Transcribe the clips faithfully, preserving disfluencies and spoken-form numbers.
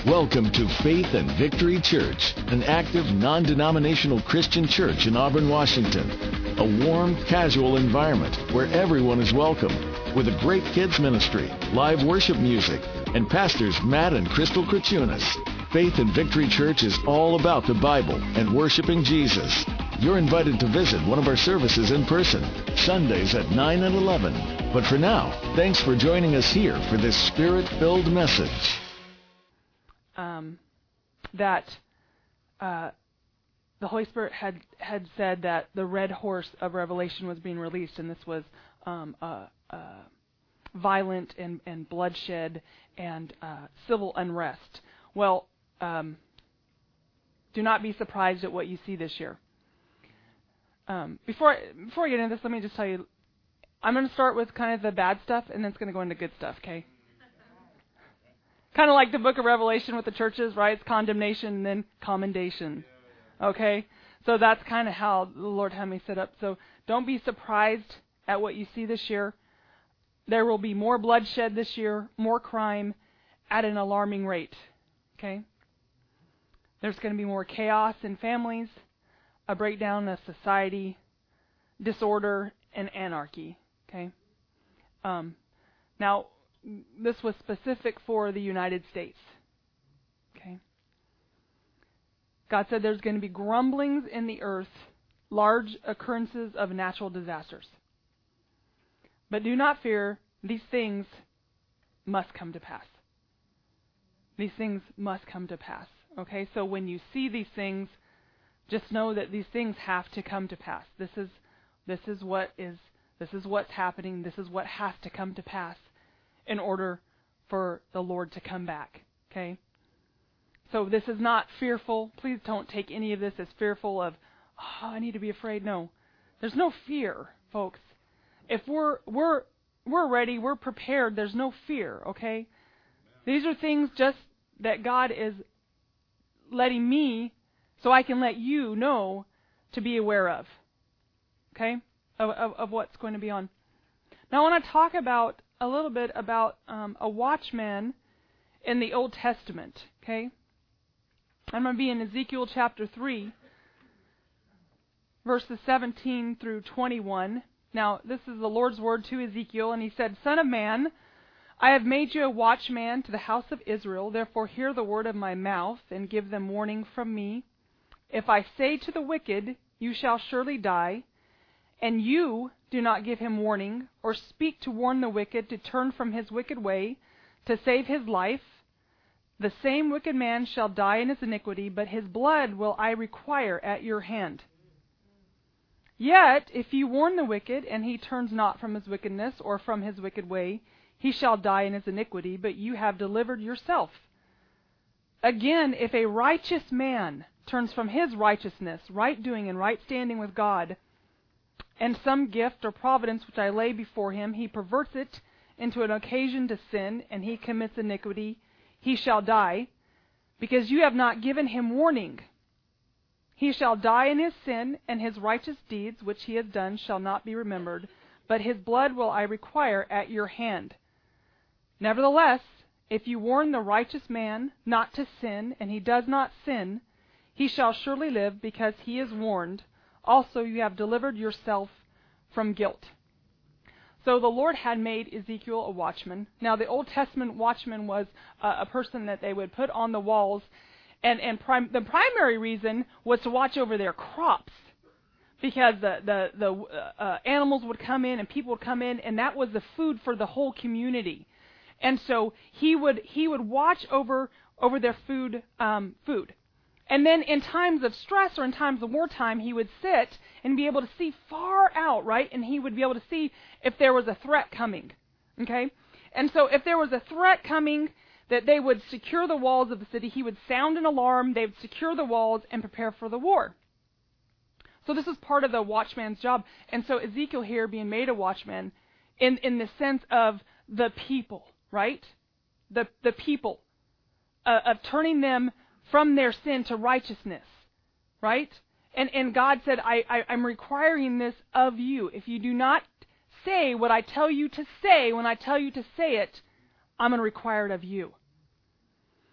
Welcome to Faith and Victory Church, an active, non-denominational Christian church in Auburn, Washington. A warm, casual environment where everyone is welcome, with a great kids ministry, live worship music, and pastors Matt and Crystal Krachunas. Faith and Victory Church is all about the Bible and worshiping Jesus. You're invited to visit one of our services in person, Sundays at nine and eleven. But for now, thanks for joining us here for this Spirit-filled message. Um, that uh, the Holy Spirit had, had said that the red horse of Revelation was being released, and this was um, uh, uh, violent and, and bloodshed and uh, civil unrest. Well, um, do not be surprised at what you see this year. Um, before before I get into this, let me just tell you, I'm going to start with kind of the bad stuff, and then it's going to go into good stuff, okay? Kind of like the book of Revelation with the churches, right? It's condemnation and then commendation. Okay? So that's kind of how the Lord had me set up. So don't be surprised at what you see this year. There will be more bloodshed this year, more crime at an alarming rate. Okay? There's going to be more chaos in families, a breakdown of society, disorder, and anarchy. Okay? Um, now, this was specific for the United States. Okay. God said there's going to be grumblings in the earth, large occurrences of natural disasters. But do not fear, these things must come to pass. These things must come to pass. Okay, so when you see these things, just know that these things have to come to pass. This is this is what is this is what's happening. This is what has to come to pass in order for the Lord to come back, okay? So this is not fearful. Please don't take any of this as fearful of, oh, I need to be afraid. No, there's no fear, folks. If we're we're we're ready, we're prepared. There's no fear, okay? These are things just that God is letting me, so I can let you know to be aware of, okay? Of of, of what's going to be on. Now I want to talk about a little bit about um, a watchman in the Old Testament, okay? I'm going to be in Ezekiel chapter three, verses seventeen through twenty-one. Now, this is the Lord's word to Ezekiel, and he said, Son of man, I have made you a watchman to the house of Israel. Therefore hear the word of my mouth, and give them warning from me. If I say to the wicked, you shall surely die, and you do not give him warning, or speak to warn the wicked to turn from his wicked way, to save his life, the same wicked man shall die in his iniquity, but his blood will I require at your hand. Yet, if you warn the wicked, and he turns not from his wickedness, or from his wicked way, he shall die in his iniquity, but you have delivered yourself. Again, if a righteous man turns from his righteousness, right doing and right standing with God, and some gift or providence which I lay before him, he perverts it into an occasion to sin, and he commits iniquity, he shall die, because you have not given him warning. He shall die in his sin, and his righteous deeds which he has done shall not be remembered, but his blood will I require at your hand. Nevertheless, if you warn the righteous man not to sin, and he does not sin, he shall surely live, because he is warned. Also, you have delivered yourself from guilt. So the Lord had made Ezekiel a watchman. Now, the Old Testament watchman was uh, a person that they would put on the walls, and, and prim- the primary reason was to watch over their crops, because the the, the uh, uh, animals would come in and people would come in, and that was the food for the whole community. And so he would he would watch over over their food um, food. And then in times of stress or in times of wartime, he would sit and be able to see far out, right? And he would be able to see if there was a threat coming, okay? And so if there was a threat coming, that they would secure the walls of the city. He would sound an alarm. They would secure the walls and prepare for the war. So this is part of the watchman's job. And so Ezekiel here being made a watchman in, in the sense of the people, right? The, the people, uh, of turning them from their sin to righteousness, right? And and God said, I, I, I'm requiring this of you. If you do not say what I tell you to say when I tell you to say it, I'm going to require it of you.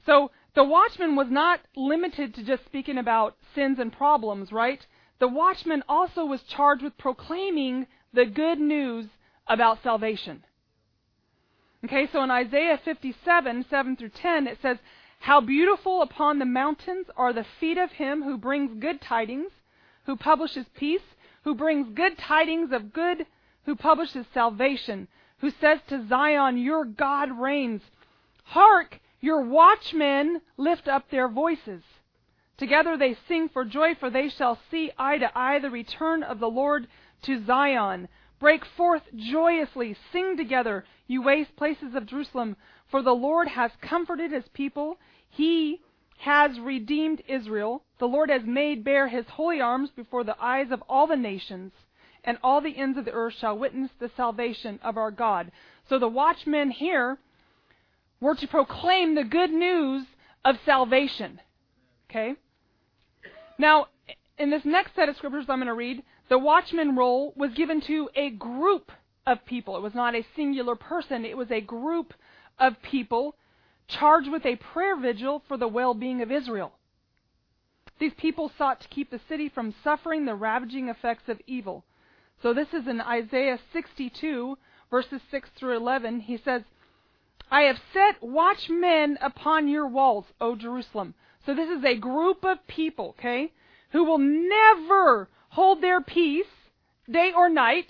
So the watchman was not limited to just speaking about sins and problems, right? The watchman also was charged with proclaiming the good news about salvation. Okay, so in Isaiah fifty-seven, seven through ten, it says, "How beautiful upon the mountains are the feet of him who brings good tidings, who publishes peace, who brings good tidings of good, who publishes salvation, who says to Zion, your God reigns. Hark, your watchmen lift up their voices. Together they sing for joy, for they shall see eye to eye the return of the Lord to Zion. Break forth joyously, sing together, you waste places of Jerusalem, for the Lord has comforted his people. He has redeemed Israel. The Lord has made bare his holy arms before the eyes of all the nations, and all the ends of the earth shall witness the salvation of our God." So the watchmen here were to proclaim the good news of salvation. Okay? Now, in this next set of scriptures I'm going to read, the watchman role was given to a group of people. It was not a singular person. It was a group of people charged with a prayer vigil for the well-being of Israel. These people sought to keep the city from suffering the ravaging effects of evil. So this is in Isaiah sixty-two, verses six through eleven. He says, "I have set watchmen upon your walls, O Jerusalem." So this is a group of people, okay, who will never hold their peace, day or night.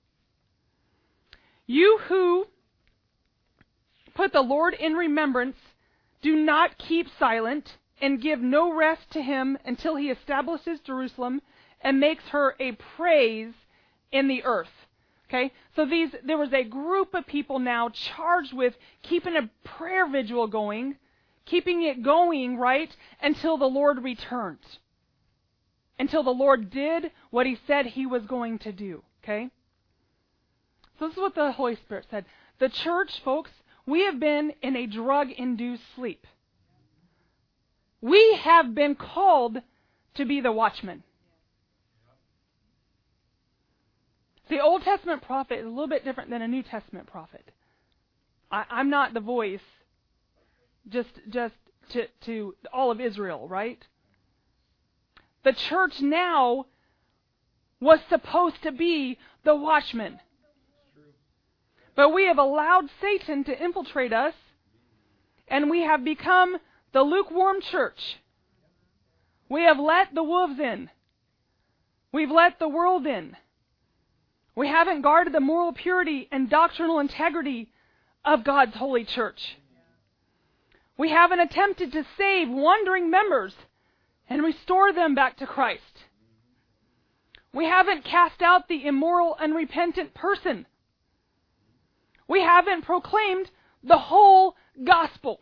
"You who put the Lord in remembrance, do not keep silent, and give no rest to him until he establishes Jerusalem and makes her a praise in the earth." Okay, so these there was a group of people now charged with keeping a prayer vigil going, keeping it going, right, until the Lord returned. Until the Lord did what he said he was going to do. Okay? So this is what the Holy Spirit said. The church, folks, we have been in a drug-induced sleep. We have been called to be the watchmen. The Old Testament prophet is a little bit different than a New Testament prophet. I, I'm not the voice just just to, to all of Israel, right? The church now was supposed to be the watchman. But we have allowed Satan to infiltrate us, and we have become the lukewarm church. We have let the wolves in. We've let the world in. We haven't guarded the moral purity and doctrinal integrity of God's holy church. We haven't attempted to save wandering members and restore them back to Christ. We haven't cast out the immoral, unrepentant person. We haven't proclaimed the whole gospel.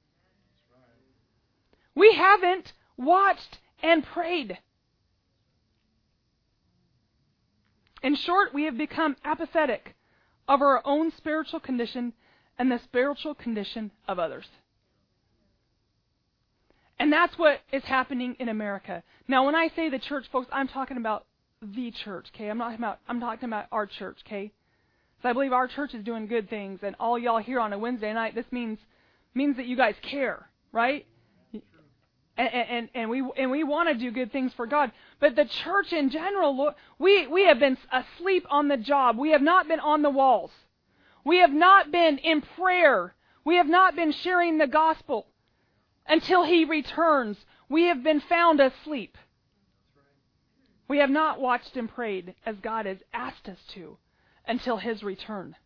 We haven't watched and prayed. In short, we have become apathetic of our own spiritual condition and the spiritual condition of others. And that's what is happening in America. Now, when I say the church, folks, I'm talking about the church, okay? I'm not talking about, I'm talking about our church, okay? So I believe our church is doing good things, and all y'all here on a Wednesday night, this means means that you guys care, right? And, and, and we and we want to do good things for God. But the church in general, we, we have been asleep on the job. We have not been on the walls. We have not been in prayer. We have not been sharing the gospel until he returns. We have been found asleep. We have not watched and prayed as God has asked us to until his return.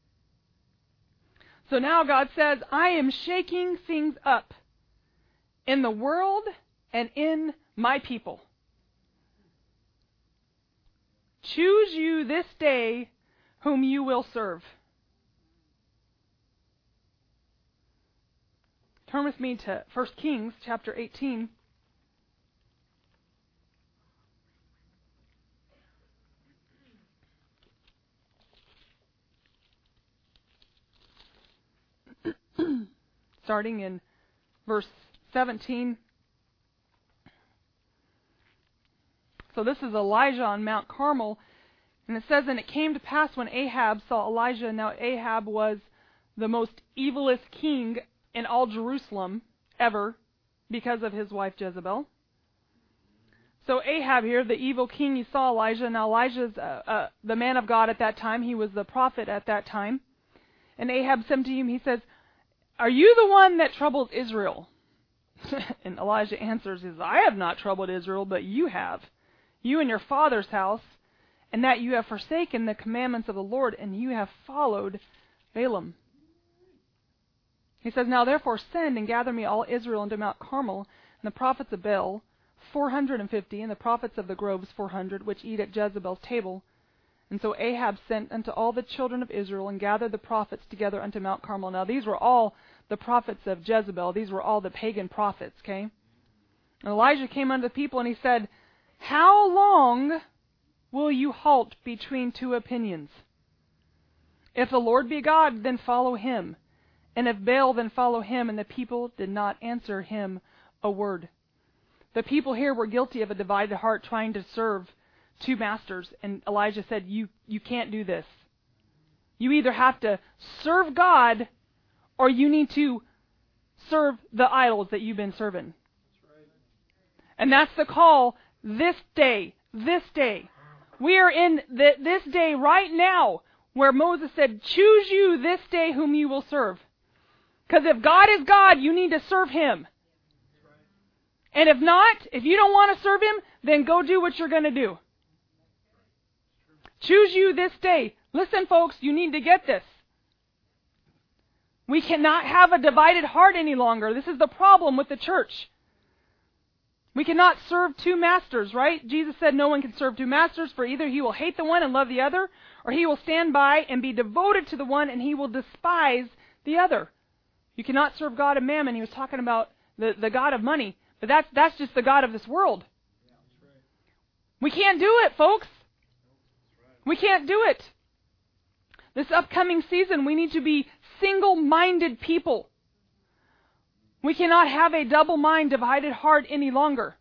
So now God says, I am shaking things up in the world and in my people. Choose you this day whom you will serve. Turn with me to First Kings chapter eighteen. Starting in verse seventeen. So this is Elijah on Mount Carmel. And it says, and it came to pass when Ahab saw Elijah. Now Ahab was the most evilest king in all Jerusalem ever because of his wife Jezebel. So Ahab here, the evil king, you saw Elijah. Now Elijah's uh, uh, the man of God at that time. He was the prophet at that time. And Ahab said to him, he says, "Are you the one that troubles Israel?" And Elijah answers, he says, "I have not troubled Israel, but you have, you and your father's house, and that you have forsaken the commandments of the Lord, and you have followed Balaam." He says, "Now therefore send and gather me all Israel unto Mount Carmel, and the prophets of Baal, four hundred and fifty, and the prophets of the groves, four hundred, which eat at Jezebel's table." And so Ahab sent unto all the children of Israel, and gathered the prophets together unto Mount Carmel. Now these were all the prophets of Jezebel. These were all the pagan prophets, okay? And Elijah came unto the people, and he said, "How long will you halt between two opinions? If the Lord be God, then follow him. And if Baal, then follow him." And the people did not answer him a word. The people here were guilty of a divided heart, trying to serve two masters. And Elijah said, you, you can't do this. You either have to serve God, or you need to serve the idols that you've been serving. That's right. And that's the call this day, this day. We are in the, this day right now where Moses said, "Choose you this day whom you will serve." Because if God is God, you need to serve him. And if not, if you don't want to serve him, then go do what you're going to do. Choose you this day. Listen, folks, you need to get this. We cannot have a divided heart any longer. This is the problem with the church. We cannot serve two masters, right? Jesus said no one can serve two masters, for either he will hate the one and love the other, or he will stand by and be devoted to the one and he will despise the other. You cannot serve God and mammon. He was talking about the, the God of money. But that's, that's just the God of this world. Yeah, that's right. We can't do it, folks. That's right. We can't do it. This upcoming season, we need to be single-minded people. We cannot have a double mind, divided heart any longer.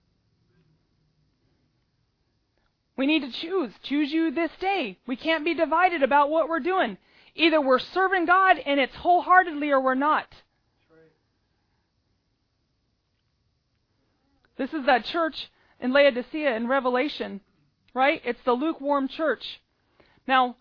We need to choose. Choose you this day. We can't be divided about what we're doing. Either we're serving God and it's wholeheartedly, or we're not. This is that church in Laodicea in Revelation, right? It's the lukewarm church. Now,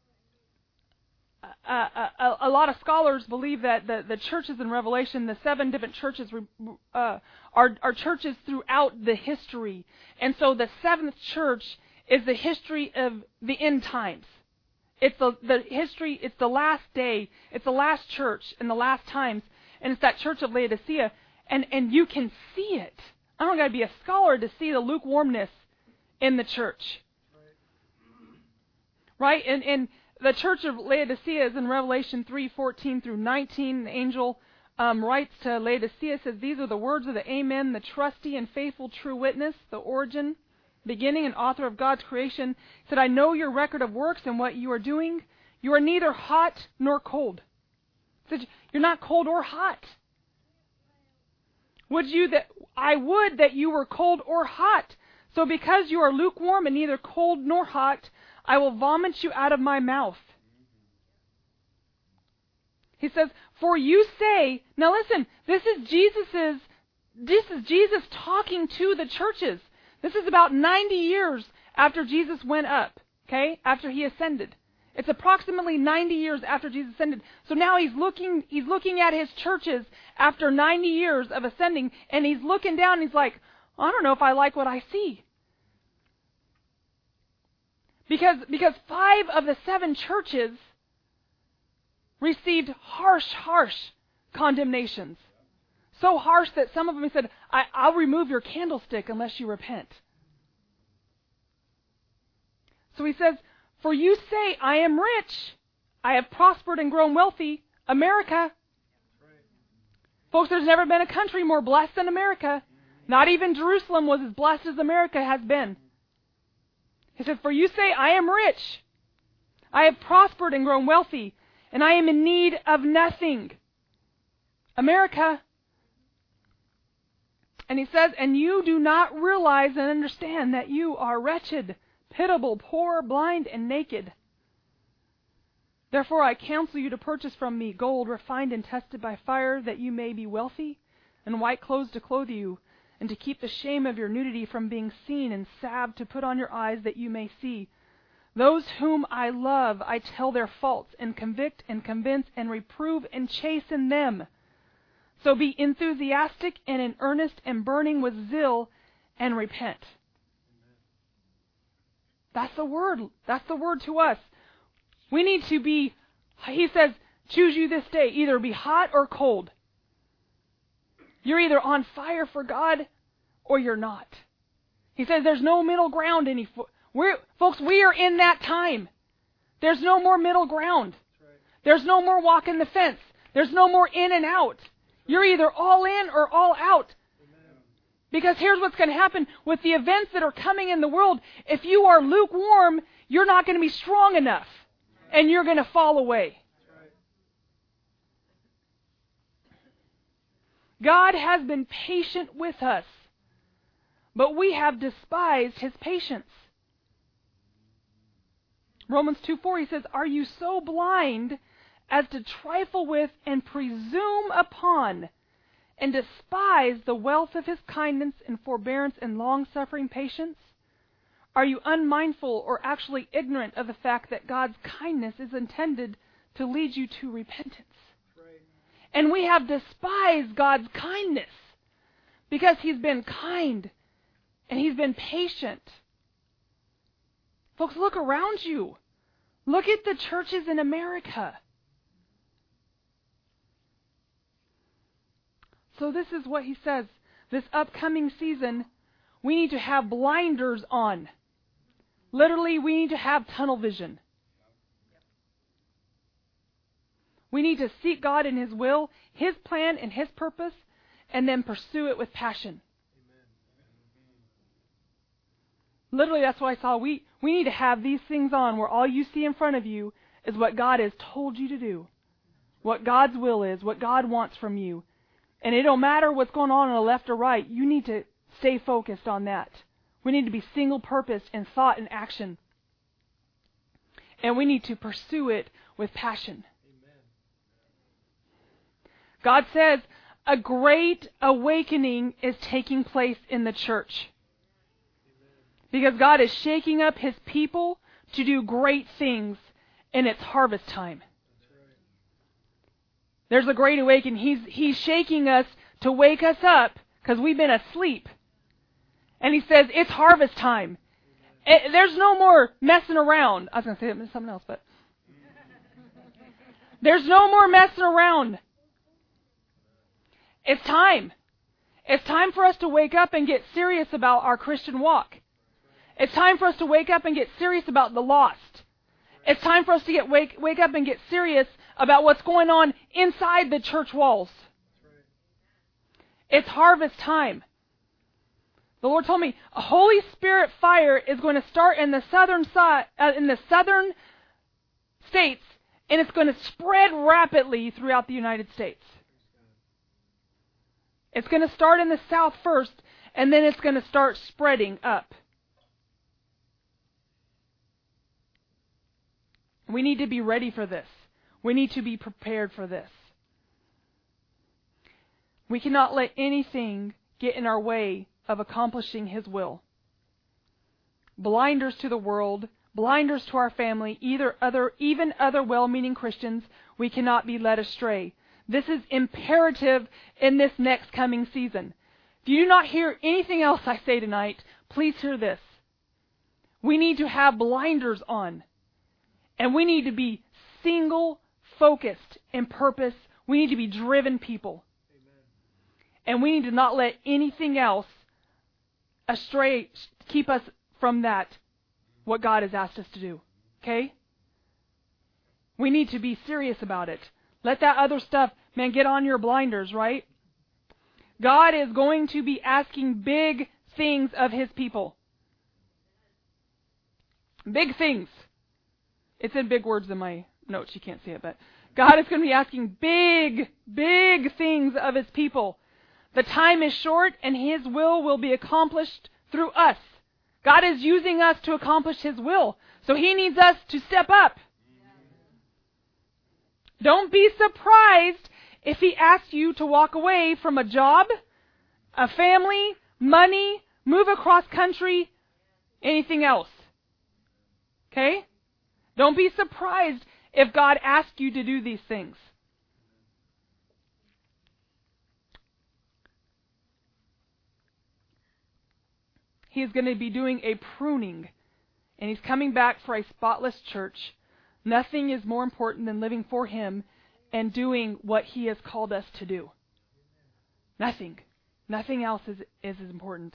uh, a, a lot of scholars believe that the, the churches in Revelation, the seven different churches, uh, are, are churches throughout the history. And so the seventh church is the history of the end times. It's the, the history, it's the last day, it's the last church in the last times, and it's that church of Laodicea, and, and you can see it. I don't got to be a scholar to see the lukewarmness in the church. Right? And, and the church of Laodicea is in Revelation three fourteen through nineteen. The angel um, writes to Laodicea, says, "These are the words of the Amen, the trusty and faithful true witness, the origin, beginning and author of God's creation. He said, I know your record of works and what you are doing. You are neither hot nor cold." He said, you're not cold or hot. Would you that I would that you were cold or hot. So because you are lukewarm and neither cold nor hot, I will vomit you out of my mouth. He says, for you say, now listen, this is Jesus's, this is Jesus talking to the churches. This is about ninety years after Jesus went up, okay, after he ascended. It's approximately ninety years after Jesus ascended. So now he's looking, he's looking at his churches after ninety years of ascending, and he's looking down and he's like, I don't know if I like what I see. Because, because five of the seven churches received harsh, harsh condemnations. So harsh that some of them said, I, I'll remove your candlestick unless you repent. So he says, for you say, I am rich, I have prospered and grown wealthy, America. Right. Folks, there's never been a country more blessed than America. Not even Jerusalem was as blessed as America has been. He says, for you say, I am rich, I have prospered and grown wealthy, and I am in need of nothing. America. And he says, and you do not realize and understand that you are wretched, pitiable, poor, blind, and naked. Therefore I counsel you to purchase from me gold refined and tested by fire, that you may be wealthy, and white clothes to clothe you, and to keep the shame of your nudity from being seen, and salve to put on your eyes that you may see. Those whom I love, I tell their faults, and convict and convince and reprove and chasten them. So be enthusiastic and in earnest and burning with zeal, and repent. That's the word. That's the word to us. We need to be, he says, choose you this day, either be hot or cold. You're either on fire for God or you're not. He says there's no middle ground any. We're, folks, we are in that time. There's no more middle ground. There's no more walking the fence. There's no more in and out. You're either all in or all out. Because here's what's going to happen with the events that are coming in the world. If you are lukewarm, you're not going to be strong enough. And you're going to fall away. God has been patient with us, but we have despised His patience. Romans two four, he says, are you so blind as to trifle with and presume upon and despise the wealth of His kindness and forbearance and long-suffering patience? Are you unmindful or actually ignorant of the fact that God's kindness is intended to lead you to repentance? And we have despised God's kindness because He's been kind and He's been patient. Folks, look around you. Look at the churches in America. So this is what he says. This upcoming season, we need to have blinders on. Literally, we need to have tunnel vision. We need to seek God in His will, His plan, and His purpose, and then pursue it with passion. Literally, that's what I saw. We, we need to have these things on where all you see in front of you is what God has told you to do. What God's will is, what God wants from you. And it don't matter what's going on on the left or right. You need to stay focused on that. We need to be single-purposed in thought and action. And we need to pursue it with passion. God says a great awakening is taking place in the church. Because God is shaking up His people to do great things, and it's harvest time. There's a great awakening. He's, he's shaking us to wake us up because we've been asleep. And He says, it's harvest time. It, there's no more messing around. I was going to say something else, but there's no more messing around. It's time. It's time for us to wake up and get serious about our Christian walk. It's time for us to wake up and get serious about the lost. It's time for us to get wake, wake up and get serious about what's going on inside the church walls. It's harvest time. The Lord told me a Holy Spirit fire is going to start in the southern side, uh, in the southern states, and it's going to spread rapidly throughout the United States. It's going to start in the south first, and then it's going to start spreading up. We need to be ready for this. We need to be prepared for this. We cannot let anything get in our way of accomplishing His will. Blinders to the world, blinders to our family, either other, even other well-meaning Christians, we cannot be led astray. This is imperative in this next coming season. If you do not hear anything else I say tonight, please hear this. We need to have blinders on. And we need to be single-focused in purpose. We need to be driven people. Amen. And we need to not let anything else astray, keep us from that, what God has asked us to do. Okay? We need to be serious about it. Let that other stuff, man, get on your blinders, right? God is going to be asking big things of His people. Big things. It's in big words in my notes. You can't see it, but God is going to be asking big, big things of His people. The time is short, and His will will be accomplished through us. God is using us to accomplish His will, so He needs us to step up. Don't be surprised If He asks you to walk away from a job, a family, money, move across country, anything else. Okay? Don't be surprised if God asks you to do these things. He is going to be doing a pruning, and He's coming back for a spotless church. Nothing is more important than living for Him and doing what He has called us to do. Nothing. Nothing else is, is important.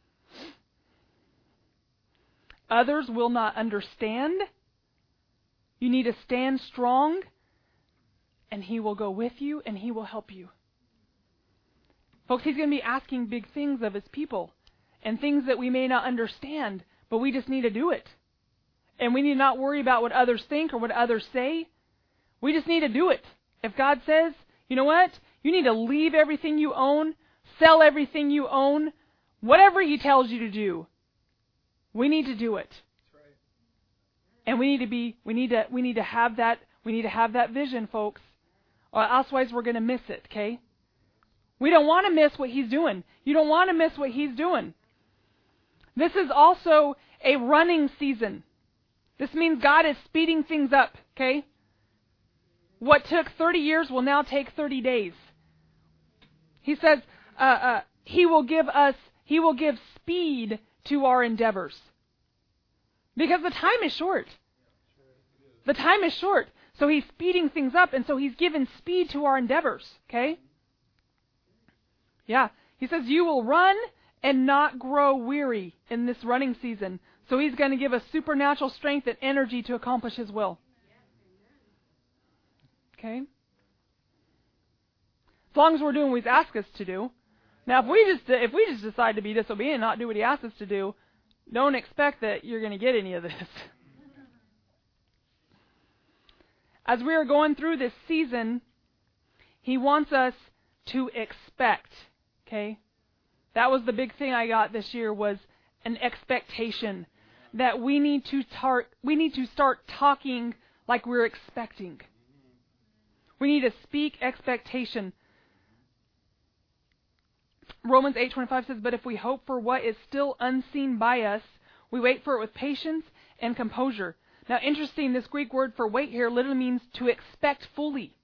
Others will not understand. You need to stand strong, and He will go with you, and He will help you. Folks, He's going to be asking big things of His people, and things that we may not understand, but we just need to do it. And we need to not worry about what others think or what others say. We just need to do it. If God says, you know what? You need to leave everything you own, sell everything you own, whatever He tells you to do, we need to do it. That's right. And we need to be, we need to, we need to have that, we need to have that vision, folks. Or otherwise we're going to miss it, okay? We don't want to miss what He's doing. You don't want to miss what He's doing. This is also a running season. This means God is speeding things up, okay? What took thirty years will now take thirty days. He says uh, uh, He will give us, He will give speed to our endeavors. Because the time is short. The time is short. So He's speeding things up, and so He's given speed to our endeavors, okay? Yeah. He says you will run and not grow weary in this running season. So He's going to give us supernatural strength and energy to accomplish His will. Okay? As long as we're doing what He's asked us to do. Now, if we just if we just decide to be disobedient and not do what He asks us to do, don't expect that you're going to get any of this. As we are going through this season, He wants us to expect. Okay? That was the big thing I got this year, was an expectation that we need to start we need to start talking like we're expecting. We need to speak expectation. Romans eight twenty-five says, "But if we hope for what is still unseen by us, we wait for it with patience and composure." Now, interesting, this Greek word for wait here literally means to expect fully.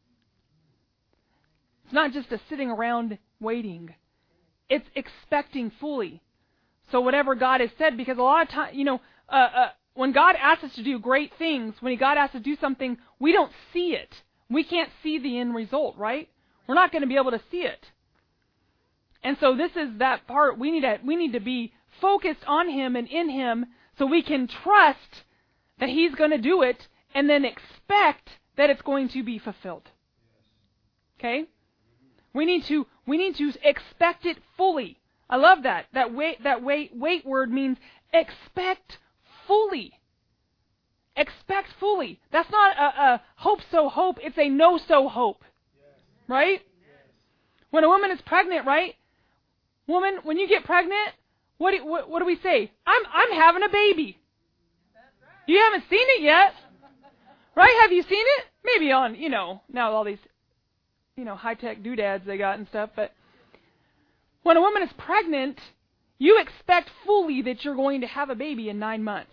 It's not just a sitting around waiting. It's expecting fully. So whatever God has said, because a lot of time, you know, uh, uh, when God asks us to do great things, when God asks us to do something, we don't see it. We can't see the end result, right? We're not going to be able to see it. And so this is that part. We need to we need to be focused on Him and in Him, so we can trust that He's going to do it, and then expect that it's going to be fulfilled. Okay? We need to we need to expect it fully. I love that. That wait that wait wait word means expect fully. Expect fully. That's not a, a hope so hope. It's a no so hope. Right? When a woman is pregnant, right? Woman, when you get pregnant, what do, what, what do we say? I'm I'm having a baby. You haven't seen it yet. Right? Have you seen it? Maybe on, you know, now all these, you know, high-tech doodads they got and stuff, but when a woman is pregnant, you expect fully that you're going to have a baby in nine months.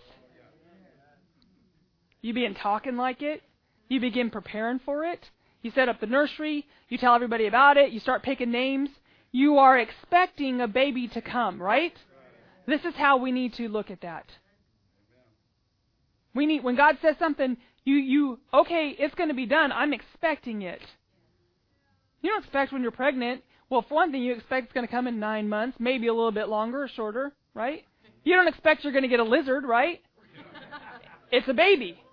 You begin talking like it. You begin preparing for it. You set up the nursery. You tell everybody about it. You start picking names. You are expecting a baby to come, right? This is how we need to look at that. We need, when God says something, you, you, okay, it's going to be done. I'm expecting it. You don't expect when you're pregnant. Well, for one thing, you expect it's going to come in nine months, maybe a little bit longer or shorter, right? You don't expect you're going to get a lizard, right? It's a baby.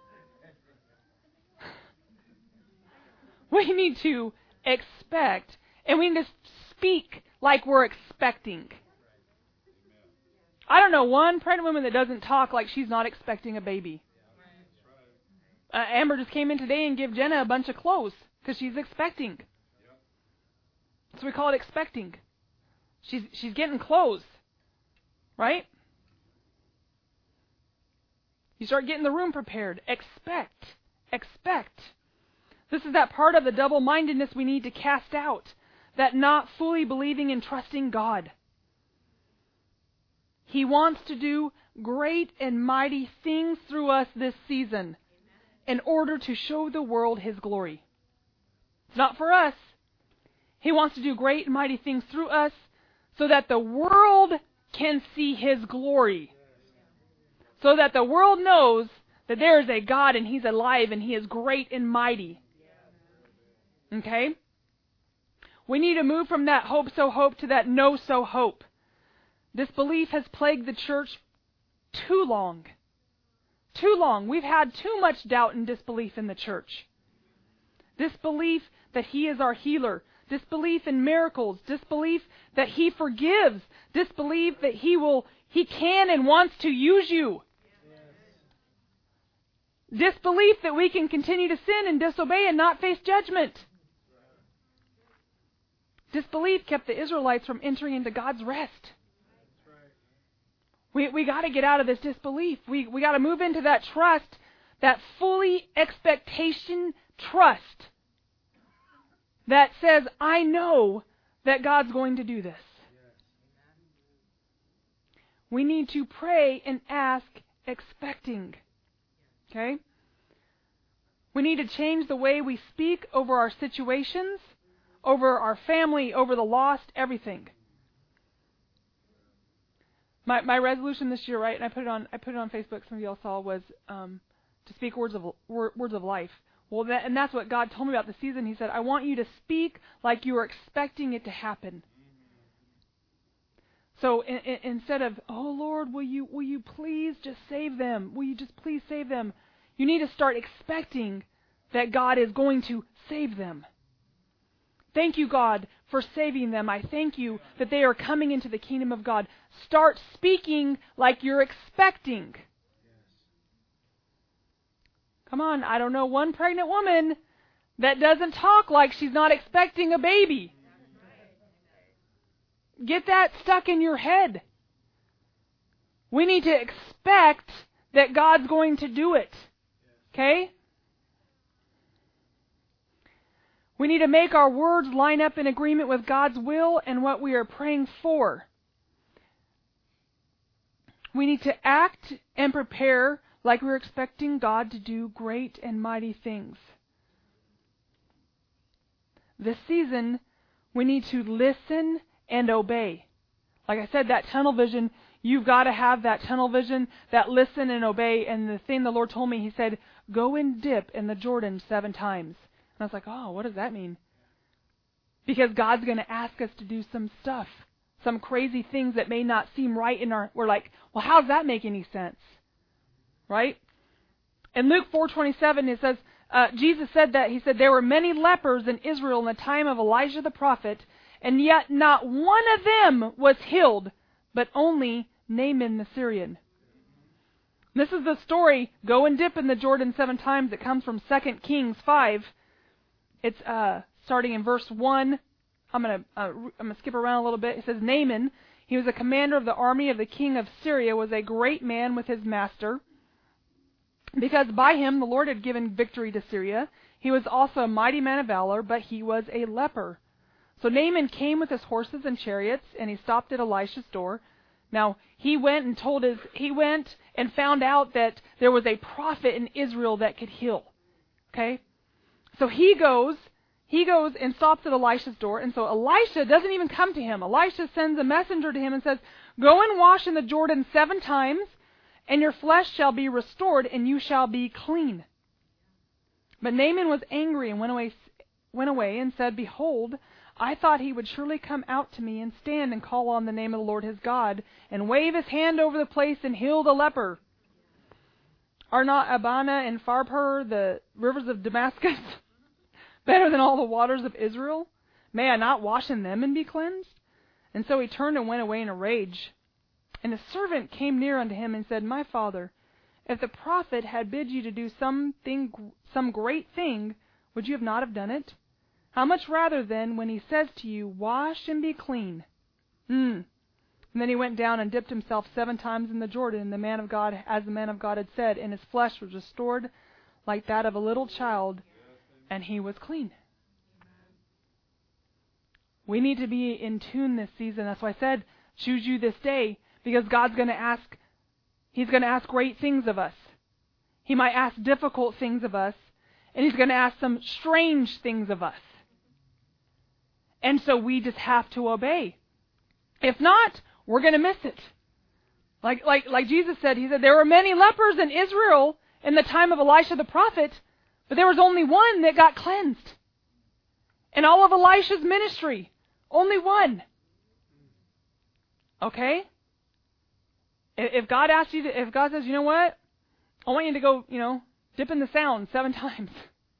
We need to expect, and we need to speak like we're expecting. I don't know one pregnant woman that doesn't talk like she's not expecting a baby. Uh, Amber just came in today and gave Jenna a bunch of clothes because she's expecting. So we call it expecting. She's she's getting clothes, right? You start getting the room prepared. Expect, expect. This is that part of the double-mindedness we need to cast out, that not fully believing and trusting God. He wants to do great and mighty things through us this season in order to show the world His glory. It's not for us. He wants to do great and mighty things through us so that the world can see His glory. So that the world knows that there is a God and He's alive and He is great and mighty. Okay? We need to move from that hope so hope to that no so hope. Disbelief has plagued the church too long. Too long. We've had too much doubt and disbelief in the church. Disbelief that He is our healer. Disbelief in miracles. Disbelief that He forgives. Disbelief that He will, He can and wants to use you. Yes. Disbelief that we can continue to sin and disobey and not face judgment. Disbelief kept the Israelites from entering into God's rest. We we got to get out of this disbelief. We we got to move into that trust, that fully expectation trust that says, I know that God's going to do this. We need to pray and ask expecting. Okay? We need to change the way we speak over our situations, over our family, over the lost, everything. My my resolution this year, right, and I put it on I put it on Facebook. Some of y'all saw was um, to speak words of words of life. Well, that, and that's what God told me about the season. He said, "I want you to speak like you are expecting it to happen." So in, in, instead of, "Oh Lord, will you will you please just save them? Will you just please save them?" You need to start expecting that God is going to save them. Thank you, God, for saving them. I thank you that they are coming into the kingdom of God. Start speaking like you're expecting. Yes. Come on, I don't know one pregnant woman that doesn't talk like she's not expecting a baby. Get that stuck in your head. We need to expect that God's going to do it. Okay? We need to make our words line up in agreement with God's will and what we are praying for. We need to act and prepare like we're expecting God to do great and mighty things. This season, we need to listen and obey. Like I said, that tunnel vision, you've got to have that tunnel vision, that listen and obey. And the thing the Lord told me, He said, go and dip in the Jordan seven times. And I was like, oh, what does that mean? Because God's going to ask us to do some stuff, some crazy things that may not seem right in our... We're like, well, how does that make any sense? Right? In Luke four twenty-seven, it says, uh, Jesus said that, He said, there were many lepers in Israel in the time of Elijah the prophet, and yet not one of them was healed, but only Naaman the Syrian. This is the story, go and dip in the Jordan seven times. It comes from Second Kings five. It's uh, starting in verse one. I'm going to uh, I'm going to skip around a little bit. It says, Naaman, he was a commander of the army of the king of Syria, was a great man with his master, because by him the Lord had given victory to Syria. He was also a mighty man of valor, but he was a leper. So Naaman came with his horses and chariots, and he stopped at Elisha's door. Now, he went and told his, he went and found out that there was a prophet in Israel that could heal. Okay? So he goes, he goes and stops at Elisha's door, and so Elisha doesn't even come to him. Elisha sends a messenger to him and says, go and wash in the Jordan seven times, and your flesh shall be restored, and you shall be clean. But Naaman was angry and went away, went away and said, behold, I thought he would surely come out to me and stand and call on the name of the Lord his God, and wave his hand over the place and heal the leper. Are not Abana and Pharpar, the rivers of Damascus, better than all the waters of Israel? May I not wash in them and be cleansed? And so he turned and went away in a rage. And a servant came near unto him and said, my father, if the prophet had bid you to do something, some great thing, would you have not have done it? How much rather then when he says to you, wash and be clean? Hmm. And then he went down and dipped himself seven times in the Jordan, and the man of God, as the man of God had said, and his flesh was restored like that of a little child, and he was clean. We need to be in tune this season. That's why I said, choose you this day, because God's going to ask, He's going to ask great things of us. He might ask difficult things of us, and He's going to ask some strange things of us. And so we just have to obey. If not, we're going to miss it. Like, like, like Jesus said, He said, there were many lepers in Israel in the time of Elisha the prophet, but there was only one that got cleansed. In all of Elisha's ministry, only one. Okay? If God asks you to, if God says, you know what? I want you to go, you know, dip in the sound seven times.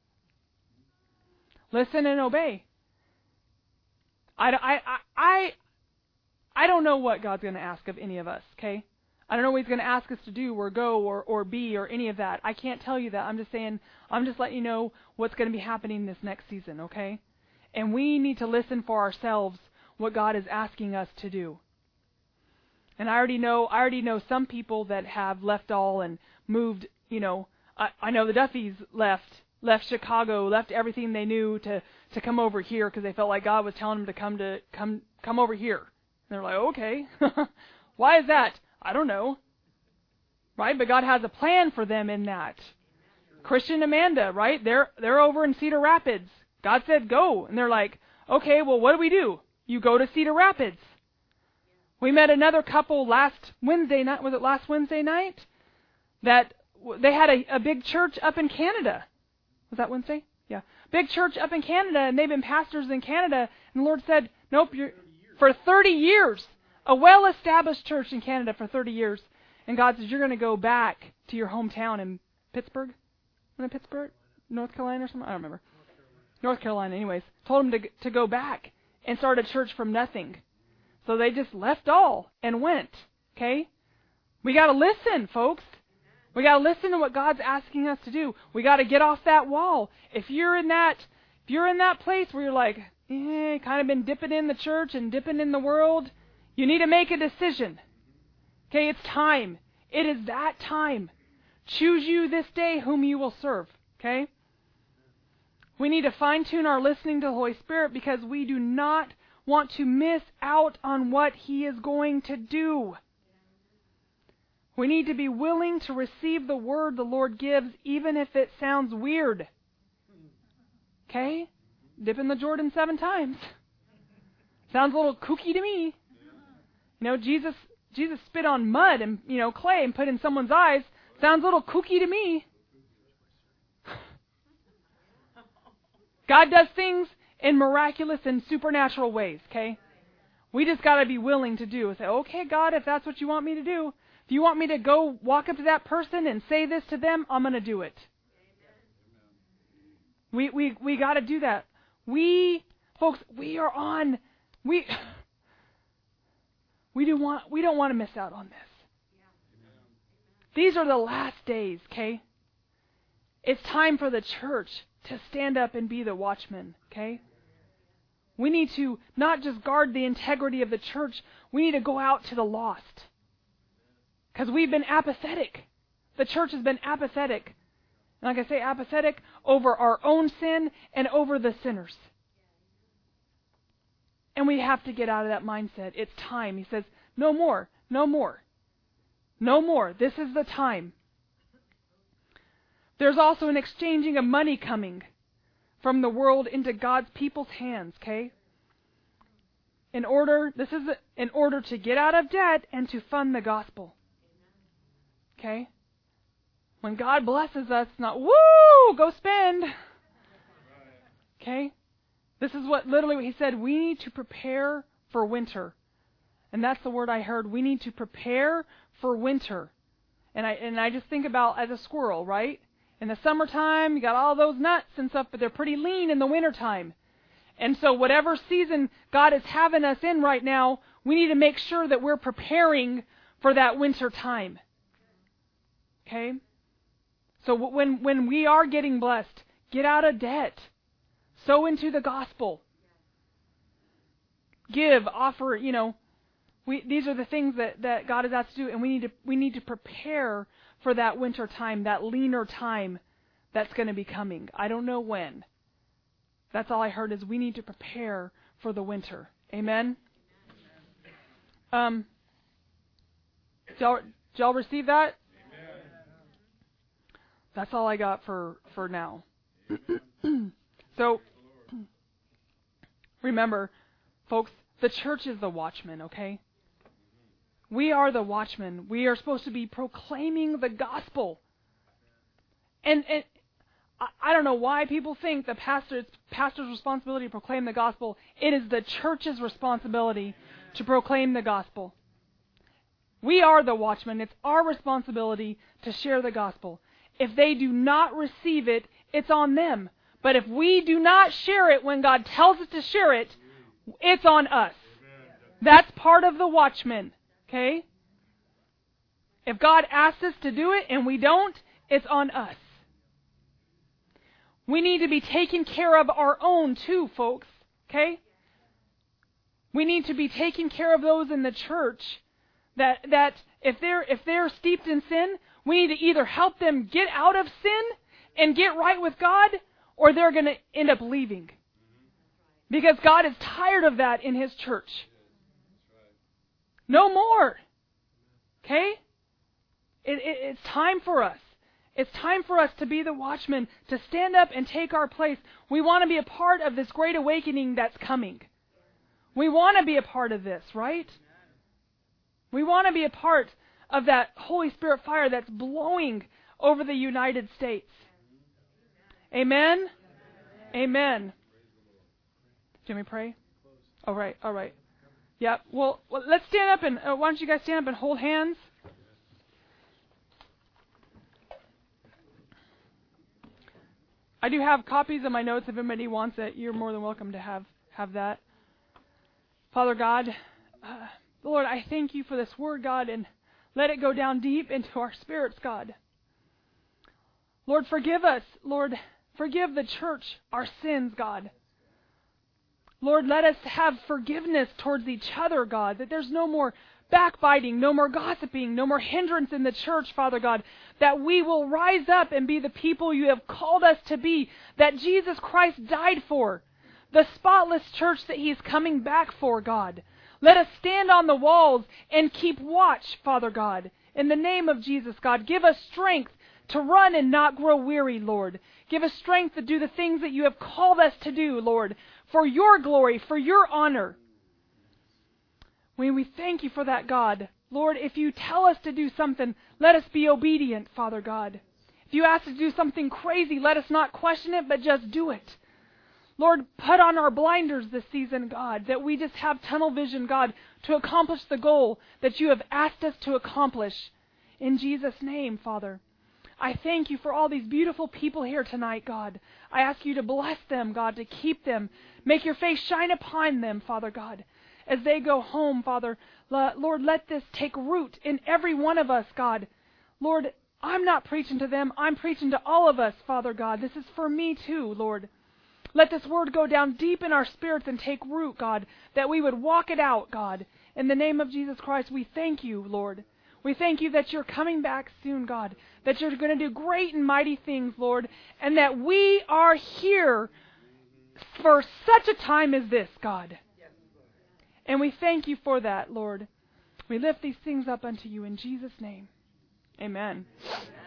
Listen and obey. I, I, I, I don't know what God's going to ask of any of us, okay? I don't know what He's going to ask us to do or go or, or be or any of that. I can't tell you that. I'm just saying, I'm just letting you know what's going to be happening this next season, okay? And we need to listen for ourselves what God is asking us to do. And I already know, I already know some people that have left all and moved, you know, I, I know the Duffys left, left Chicago, left everything they knew to, to come over here because they felt like God was telling them to come to, come, come over here. And they're like, okay, why is that? I don't know. Right? But God has a plan for them in that. Christian Amanda, right? They're, they're over in Cedar Rapids. God said, go. And they're like, okay, well, what do we do? You go to Cedar Rapids. We met another couple last Wednesday night. Was it last Wednesday night? That they had a, a big church up in Canada. Was that Wednesday? Yeah. Big church up in Canada, and they've been pastors in Canada. And the Lord said, nope, you're for thirty years. A well-established church in Canada for thirty years. And God says, you're going to go back to your hometown in Pittsburgh? Was it Pittsburgh? North Carolina or something? I don't remember. North Carolina, anyways. Told them to to go back and start a church from nothing. So they just left all and went. Okay? We got to listen, folks. We got to listen to what God's asking us to do. We got to get off that wall. If you're in that, if you're in that place where you're like, eh, kind of been dipping in the church and dipping in the world, you need to make a decision. Okay? It's time. It is that time. Choose you this day whom you will serve. Okay? We need to fine-tune our listening to the Holy Spirit because we do not want to miss out on what He is going to do. We need to be willing to receive the word the Lord gives, even if it sounds weird. Okay? Dip in the Jordan seven times. Sounds a little kooky to me. You know, Jesus Jesus spit on mud and, you know, clay and put in someone's eyes. Sounds a little kooky to me. God does things in miraculous and supernatural ways, okay? We just got to be willing to do. Say, okay, God, if that's what you want me to do, if you want me to go walk up to that person and say this to them, I'm going to do it. We we we got to do that. We, folks, we are on, we we do want we don't want to miss out on this. These are the last days, okay? It's time for the church to stand up and be the watchman, okay? We need to not just guard the integrity of the church, we need to go out to the lost. Because we've been apathetic. The church has been apathetic. And like I say, apathetic over our own sin and over the sinners. And we have to get out of that mindset. It's time. He says, no more, no more. No more. This is the time. There's also an exchanging of money coming from the world into God's people's hands, okay? In order, this is in order to get out of debt and to fund the gospel. Okay? When God blesses us, it's not, woo, go spend. Okay? This is what literally what He said, we need to prepare for winter. And that's the word I heard. We need to prepare for winter. And I and I just think about as a squirrel, right? In the summertime, you got all those nuts and stuff, but they're pretty lean in the wintertime. And so whatever season God is having us in right now, we need to make sure that we're preparing for that winter time. Okay? So when when we are getting blessed, get out of debt. Sow into the gospel. Give, offer, you know, we these are the things that, that God has asked to do, and we need to we need to prepare for that winter time, that leaner time that's going to be coming. I don't know when. That's all I heard is we need to prepare for the winter. Amen? Um, did y'all, did y'all receive that? Amen. That's all I got for, for now. So, remember, folks, the church is the watchman, okay? We are the watchmen. We are supposed to be proclaiming the gospel. And, and I, I don't know why people think the pastor, it's pastor's responsibility to proclaim the gospel. It is the church's responsibility to proclaim the gospel. We are the watchmen. It's our responsibility to share the gospel. If they do not receive it, it's on them. But if we do not share it when God tells us to share it, it's on us. That's part of the watchman. Okay? If God asks us to do it and we don't, it's on us. We need to be taking care of our own too, folks. Okay? We need to be taking care of those in the church that that if they're if they're steeped in sin, we need to either help them get out of sin and get right with God, or they're going to end up leaving. Because God is tired of that in His church. No more. Okay? It, it, it's time for us. It's time for us to be the watchmen, to stand up and take our place. We want to be a part of this great awakening that's coming. We want to be a part of this, right? We want to be a part of that Holy Spirit fire that's blowing over the United States. Amen? Amen. Do you want me to pray? All right, all right. Yeah, well, well let's stand up and, uh, why don't you guys stand up and hold hands? I do have copies of my notes. If anybody wants it, you're more than welcome to have, have that. Father God, uh, Lord, I thank you for this word, God, and let it go down deep into our spirits, God. Lord, forgive us. Lord, forgive the church our sins, God. Lord, let us have forgiveness towards each other, God, that there's no more backbiting, no more gossiping, no more hindrance in the church, Father God, that we will rise up and be the people you have called us to be, that Jesus Christ died for, the spotless church that He is coming back for, God. Let us stand on the walls and keep watch, Father God. In the name of Jesus, God, give us strength to run and not grow weary, Lord. Give us strength to do the things that you have called us to do, Lord, for your glory, for your honor. We, we thank you for that, God. Lord, if you tell us to do something, let us be obedient, Father God. If you ask us to do something crazy, let us not question it, but just do it. Lord, put on our blinders this season, God, that we just have tunnel vision, God, to accomplish the goal that you have asked us to accomplish. In Jesus' name, Father. I thank you for all these beautiful people here tonight, God. I ask you to bless them, God, to keep them. Make your face shine upon them, Father God. As they go home, Father, Lord, let this take root in every one of us, God. Lord, I'm not preaching to them. I'm preaching to all of us, Father God. This is for me too, Lord. Let this word go down deep in our spirits and take root, God, that we would walk it out, God. In the name of Jesus Christ, we thank you, Lord. We thank you that you're coming back soon, God, that you're going to do great and mighty things, Lord, and that we are here for such a time as this, God. And we thank you for that, Lord. We lift these things up unto you in Jesus' name. Amen.